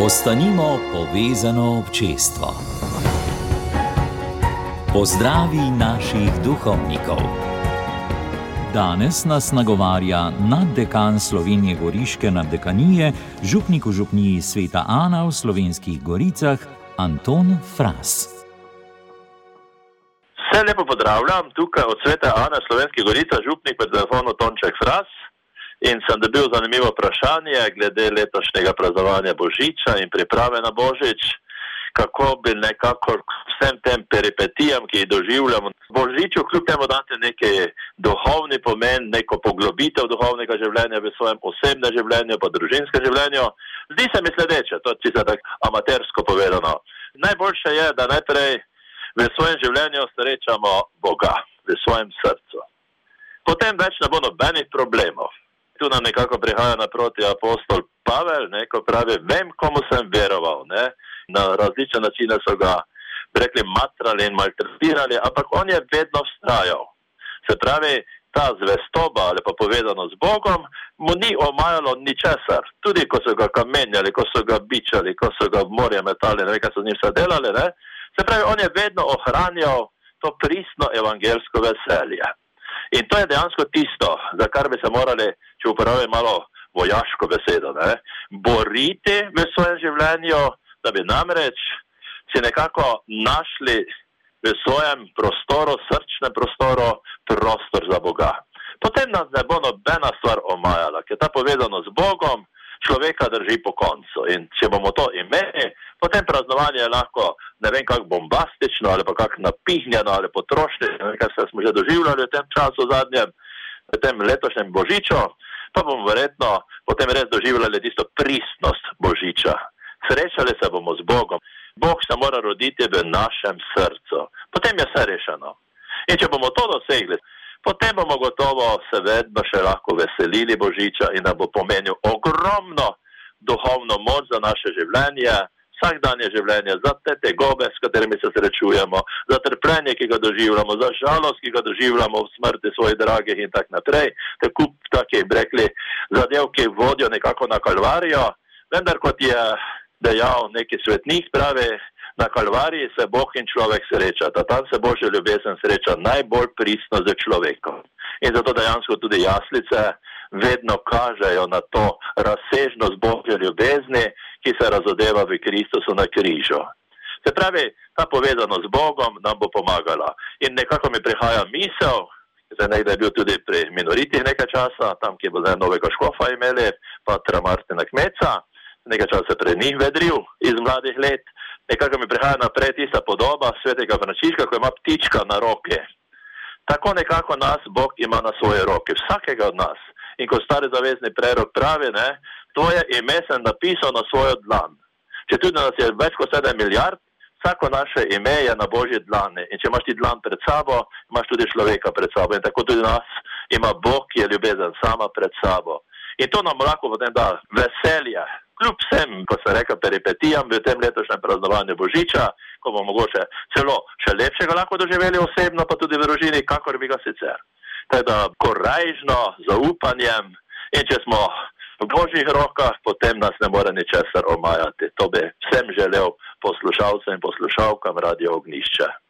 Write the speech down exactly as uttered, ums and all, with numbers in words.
Ostanimo povezano občestvo. Pozdravi naših duhovnikov. Danes nas nagovarja naddekan Slovenije Goriške naddekanije, župnik v župniji Sveta Ana v Slovenskih Goricah, Anton Fras. Vse lepo pozdravljam, tukaj od Sveta Ana Slovenskih Goricah, župnik pri telefonu Tonček Fras. In sem dobil zanimivo vprašanje glede letošnjega praznovanja Božiča in priprave na Božič, kako bi nekako vsem tem peripetijam, ki jih doživljamo. Božiču kljub temu date neki duhovni pomen, neko poglobitev duhovnega življenja v svojem osebnem življenju, pa družinskem življenju. Zdi se mi sledeče, to je čisto tako amatersko povedano. Najboljše je, da najprej v svojem življenju srečamo Boga, v svojem srcu. Potem več ne bo nobenih problemov. Tu nam nekako prihaja naproti apostol Pavel, ne, ko pravi, vem, komu sem veroval, ne. Na različne načine so ga rekli matrali in maltretirali, ampak on je vedno vztrajal. Se pravi, ta zvestoba, ali pa povedano z Bogom, mu ni omajalo ničesar. Tudi ko so ga kamenjali, ko so ga bičali, ko so ga v morje metali, ne vem, kaj so z njim vse delali, ne. Se pravi, on je vedno ohranjal to pristno evangelsko veselje. In to je dejansko tisto, za kar bi se morali, če uporabim malo vojaško besedo, ne, boriti v svojem življenju, da bi namreč si nekako našli v svojem prostoru, srčnem prostoru, prostor za Boga. Potem nas ne bo nobena stvar omajala, ker ta povezano z Bogom človeka drži po koncu. In če bomo to imeli, potem praznovanje je lahko, ne vem, kako bombastično, ali pa kako napihnjeno, ali potrošni, ne vem, kaj smo že doživljali v tem času zadnjem, v tem letošnjem Božiču, pa bomo verjetno potem res doživljali tisto pristnost Božiča. Srečali se bomo z Bogom. Bog se mora roditi v našem srcu. Potem je vse rešeno. In če bomo to dosegli, potem bomo gotovo se vedno še lahko veselili Božiča in da bo pomenil ogromno duhovno moč za naše življenje, vsakdanje življenje, za te tegobe, s katerimi se srečujemo, za trpljenje, ki ga doživljamo, za žalost, ki ga doživljamo v smrti svojih dragih in tak naprej, te kup takih, rekli, zadev, ki vodijo nekako na Kalvarijo, vendar kot je dejal neki svetnik, pravi, na Kalvariji se Bog in človek srečata. Tam se Božja ljubezen sreča najbolj pristno z človekom. In zato dejansko tudi jaslice vedno kažejo na to razsežnost Božje ljubezni, ki se razodeva v Kristusu na križu. Se pravi, ta povezanost z Bogom nam bo pomagala. In nekako mi prihaja misel, zdaj nekdaj je bil tudi pri minoritih nekaj časa, tam, ki bo zdaj novega škofa imeli, patra Martina Kmeca, nekaj časa pred njih vedril iz mladih let. Nekako mi prihaja naprej tista podoba svetega Frančiška, ko ima ptička na roke. Tako nekako nas Bog ima na svoje roke, vsakega od nas. In ko stari zavezni prerok pravi, ne, tvoje ime sem napisal na svojo dlan. Če tudi nas je več kot sedem milijard, vsako naše ime je na Božji dlani. In če imaš ti dlan pred sabo, imaš tudi človeka pred sabo. In tako tudi nas ima Bog, ki je ljubezen sama pred sabo. In to nam lahko potem da veselje. Kljub vsem, ko se reka, peripetijam v tem letošnjem praznovanju Božiča, ko bomo mogoče celo še lepšega lahko doživeli osebno, pa tudi v družini, kakor bi ga sicer. Teda korajžno, zaupanjem, in če smo v Božjih rokah, potem nas ne more ničesar omajati. To bi vsem želel poslušalcem in poslušalkam Radio Ognjišče.